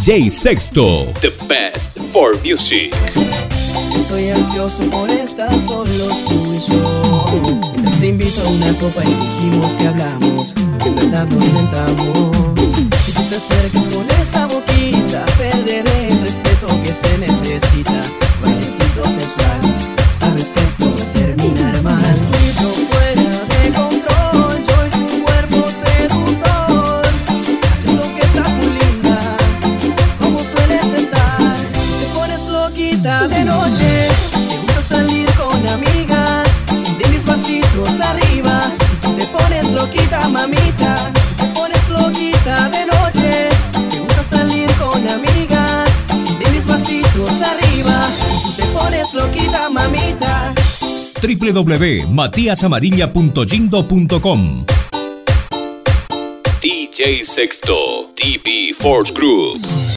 DJ Sexto, the best for music. Estoy ansioso por estar solos tú y yo. Mientras te invito a una copa y dijimos que hablamos, que en verdad nos tentamos. Si tú te acerques con esa boquita, perderé el respeto que se necesita. Bailecito sensual, sabes que esto va a terminar mal. Tú y yo fuera de control, yo y tu cuerpo seductor, haciendo que estás muy linda, como sueles estar. Te pones loquita de noche, te gusta salir con amigas, de mis vasitos arriba. Te pones loquita, mamita, te pones loquita de noche, te gusta salir con amigas, de mis vasitos arriba. Te pones loquita, mamita. www.matiasamarilla.jindo.com. DJ Sexto, TV Force Group.